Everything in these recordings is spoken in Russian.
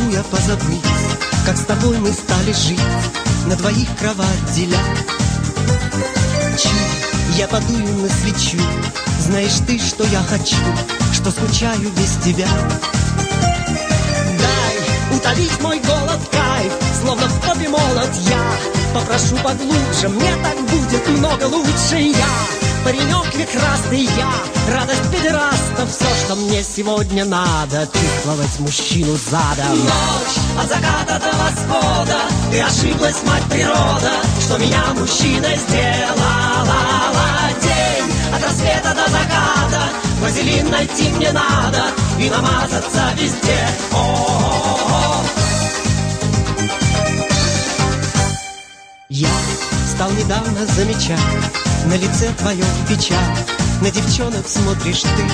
могу я позабыть, как с тобой мы стали жить, на двоих кровать деля. Я подую на свечу, знаешь ты, что я хочу, что скучаю без тебя. Дай утолить мой голод, кайф, словно в топе молот я. Попрошу поглубже, мне так будет много лучше. Я паренек векрастый, я радость педераста. Все, что мне сегодня надо, чувствовать мужчину задом. Ночь от заката до восхода, ты ошиблась, мать природа, что меня мужчиной сделала. День от рассвета до заката, вазелин найти мне надо и намазаться везде. О-о-о-о. Я стал недавно замечать на лице твоем печаль, на девчонок смотришь ты.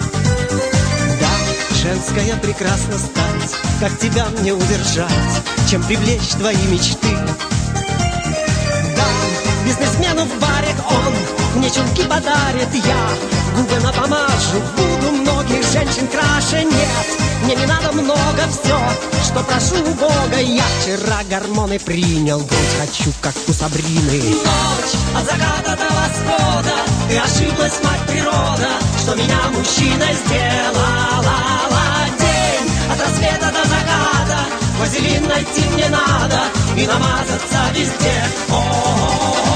Да, женская прекрасно стать, как тебя мне удержать, чем привлечь твои мечты. Да, бизнесмену в баре он мне чулки подарит, я губы напомажу, буду многих женщин краше. Нет, мне не надо много, все, что прошу у Бога. Я вчера гормоны принял, грудь хочу, как у Сабрины. Ночь от заката до восхода, ты ошиблась, мать природа, что меня мужчиной сделала. День от рассвета до заката, вазелин найти мне надо и намазаться везде. О-о-о-о.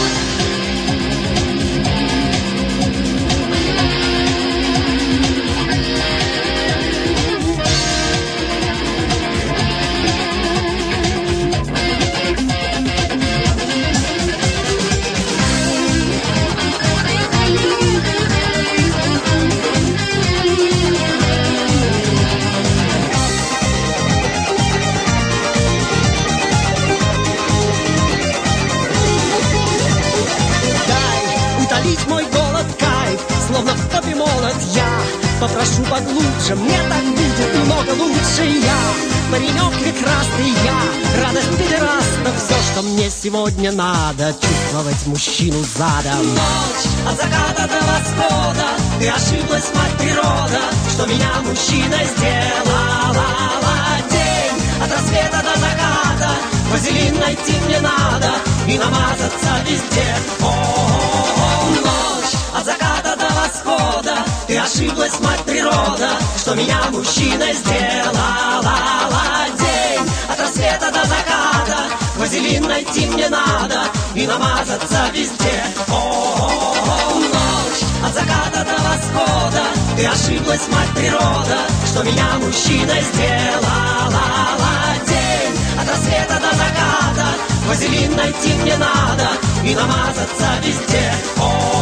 Мой голод, кайф, словно в топе молот я. Попрошу поглубже, мне так будет много лучше. Я паренек прекрасный, я радость педераста. Все, что мне сегодня надо, чувствовать мужчину задом. Ночь от заката до восхода, ты ошиблась, мать природа, что меня мужчиной сделала. День от рассвета до заката, вазелин найти мне надо и намазаться везде. О-о-о-о. Ночь от заката до восхода, ты ошиблась, мать природа, что меня мужчиной сделала. День от рассвета до заката, вазелин найти мне надо и намазаться везде. О-о-о-о. Ночь от заката до восхода, ты ошиблась, мать природа, что меня мужчиной сделала. День от рассвета до заката, вазелин найти мне надо и намазаться везде. О-о-о.